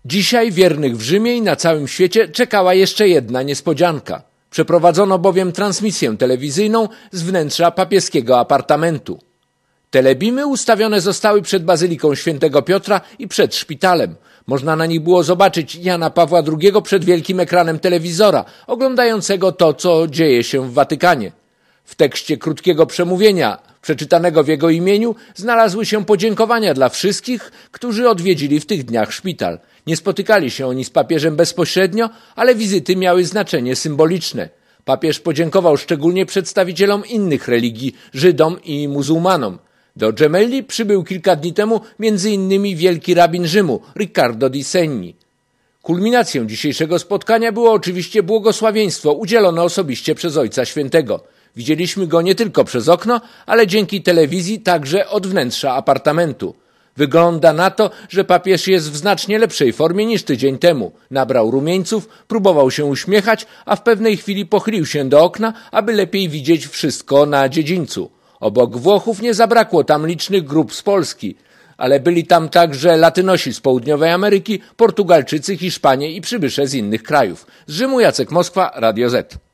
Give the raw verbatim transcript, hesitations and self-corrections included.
Dzisiaj wiernych w Rzymie i na całym świecie czekała jeszcze jedna niespodzianka. Przeprowadzono bowiem transmisję telewizyjną z wnętrza papieskiego apartamentu. Telebimy ustawione zostały przed Bazyliką Świętego Piotra i przed szpitalem. Można na nich było zobaczyć Jana Pawła drugiego przed wielkim ekranem telewizora, oglądającego to, co dzieje się w Watykanie. W tekście krótkiego przemówienia, przeczytanego w jego imieniu, znalazły się podziękowania dla wszystkich, którzy odwiedzili w tych dniach szpital. Nie spotykali się oni z papieżem bezpośrednio, ale wizyty miały znaczenie symboliczne. Papież podziękował szczególnie przedstawicielom innych religii, Żydom i muzułmanom. Do Gemelli przybył kilka dni temu między innymi wielki rabin Rzymu, Riccardo di Segni. Kulminacją dzisiejszego spotkania było oczywiście błogosławieństwo udzielone osobiście przez Ojca Świętego. Widzieliśmy go nie tylko przez okno, ale dzięki telewizji także od wnętrza apartamentu. Wygląda na to, że papież jest w znacznie lepszej formie niż tydzień temu. Nabrał rumieńców, próbował się uśmiechać, a w pewnej chwili pochylił się do okna, aby lepiej widzieć wszystko na dziedzińcu. Obok Włochów nie zabrakło tam licznych grup z Polski, ale byli tam także Latynosi z Południowej Ameryki, Portugalczycy, Hiszpanie i przybysze z innych krajów. Z Rzymu Jacek Moskwa, Radio Z.